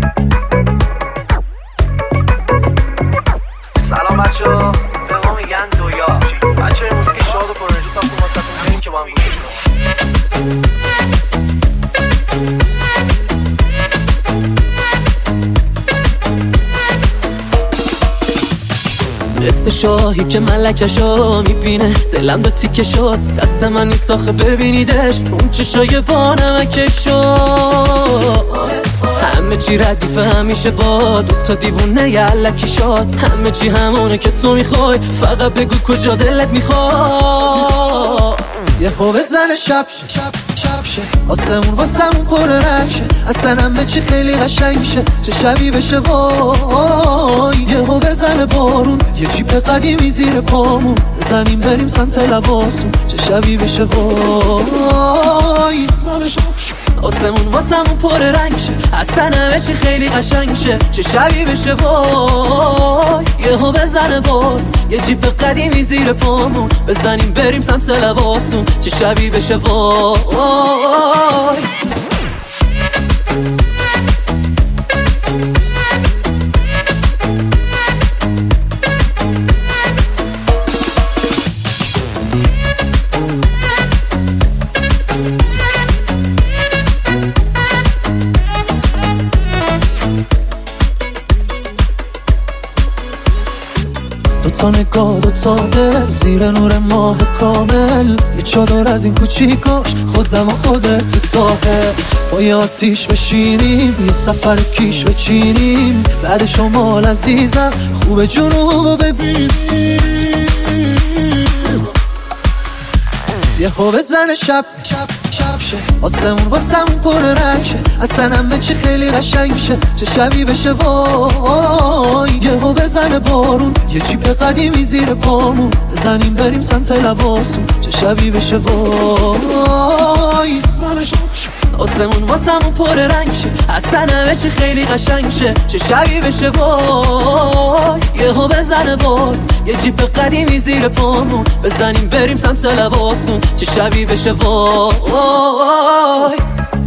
سلام بچه‌ها، به ما میگن دویا. بچه‌ها موزیک شاد و پرانرژی ساختم واسهتون، بریم که با هم گوش کنیم. قصه شاهی که ملکشو میبینه، دلم دو تیکه شد، دست من نیست آخه ببینیدش، اون چشای با نمکشو. همه چی ردیف همیشه با دوتا دیوونه یلکی شد، همه چی همونه که تو میخوای، فقط بگو کجا دلت میخواد. یه پا بزن شب شه، آسمون واسمون پر رنگ شه، اصلا همه چی خیلی قشنگ شه، چه شبی بشه وای. یه پا بزن بارون، یه جیپ قدیمی زیر پامون، بزنیم بریم سمت لواسون، چه شبی بشه وای. آسمون واسمون پر رنگ شه، اصلا همه چی خیلی قشنگ شه، چه شبی بشه وای. یهو بزنه بار، یه جیپ قدیمی زیر پامون، بزنیم بریم سمت لواسون، چه شبی بشه وای. دوتا نگاه دوتا دل زیر نور ماه کامل، یه چادر از این کوچیکاش خودم و خودت تو ساحل، با یه آتیش بشینیم، یه سفر کیش بچینیم، بعد شمال عزیزم خوب جنوب ببینیم. یه هو بزن شب شه، آسمون واسمون پر رنگ شه، اصلا همه چی خیلی قشنگ شه، چه شبی بشه وای. یه هو بزن بارون، یه جیپ قدیمی زیر پامون، بزنیم بریم سمت لواسون، چه شبی بشه وای. آسمون واسمون پر رنگ شه، اصلا همه چی خیلی قشنگ شه، چه شبی بشه وای. یهو بزنه بار، یه جیپ قدیمی زیر پامون، بزنیم بریم سمت لواسون، چه شبی بشه وای.